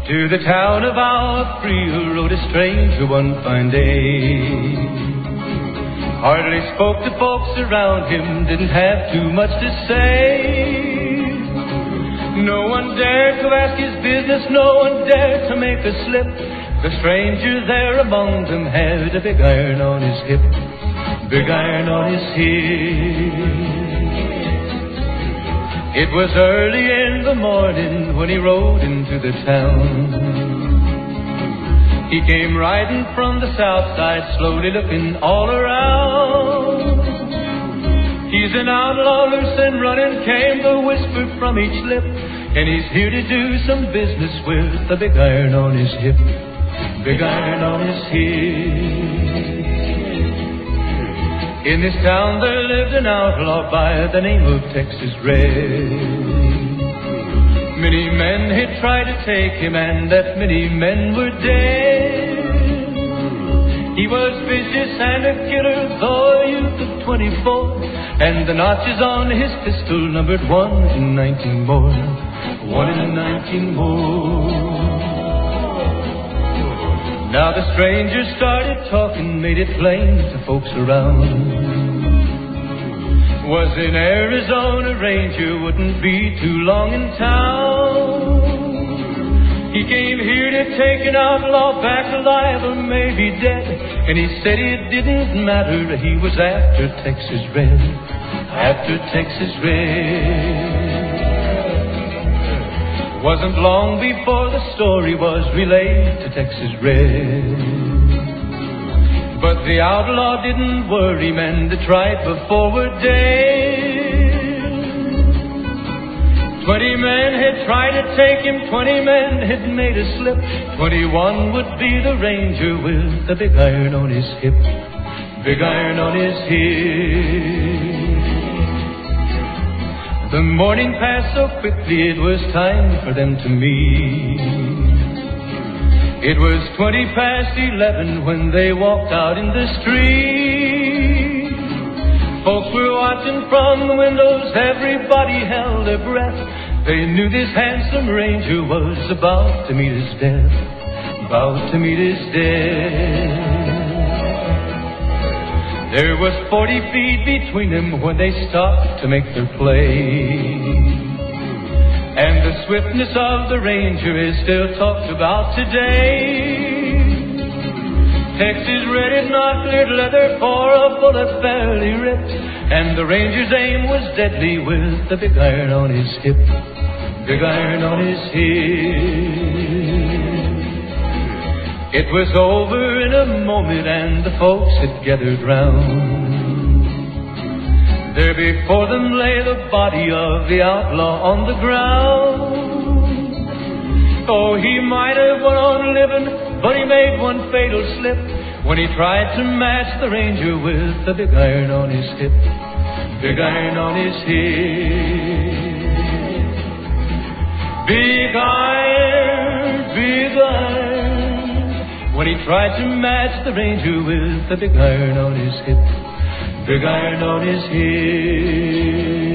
To the town of Alfreel rode a stranger one fine day. Hardly spoke to folks around him, didn't have too much to say. No one dared to ask his business, no one dared to make a slip. The stranger there among them had a big iron on his hip, big iron on his hip. It was early in the morning when he rode into the town. He came riding from the south side, slowly looking all around. He's an outlaw, loose and running, came the whisper from each lip, and he's here to do some business with a big iron on his hip, big iron on his hip. In this town there lived an outlaw by the name of Texas Red. Many men had tried to take him, and that many men were dead. He was vicious and a killer, though a youth of 24, and the notches on his pistol numbered 1 in 19 more, 1 in 19 more. Now the stranger started talking, made it plain to folks around. Was in Arizona Ranger, wouldn't be too long in town. He came here to take an outlaw back alive or maybe dead, and he said it didn't matter, he was after Texas Red, after Texas Red. Wasn't long before the story was relayed to Texas Red. But the outlaw didn't worry, men that tried before were dead. 20 men had tried to take him, 20 men had made a slip. 21 would be the ranger with the big iron on his hip, big iron on his hip. The morning passed so quickly, it was time for them to meet. It was 20 past 11 when they walked out in the street. Folks were watching from the windows, everybody held their breath. They knew this handsome ranger was about to meet his death, about to meet his death. There was 40 feet between them when they stopped to make their play. And the swiftness of the ranger is still talked about today. Texas Red had not cleared leather for a bullet fairly ripped, and the ranger's aim was deadly with the big iron on his hip, big iron on his hip. It was over in a moment, and the folks had gathered round. There before them lay the body of the outlaw on the ground. Oh, he might have went on living, but he made one fatal slip when he tried to match the ranger with the big iron on his hip, big iron on his hip. Big iron, big iron, when he tried to match the ranger with the big iron on his hip, big iron on his hip.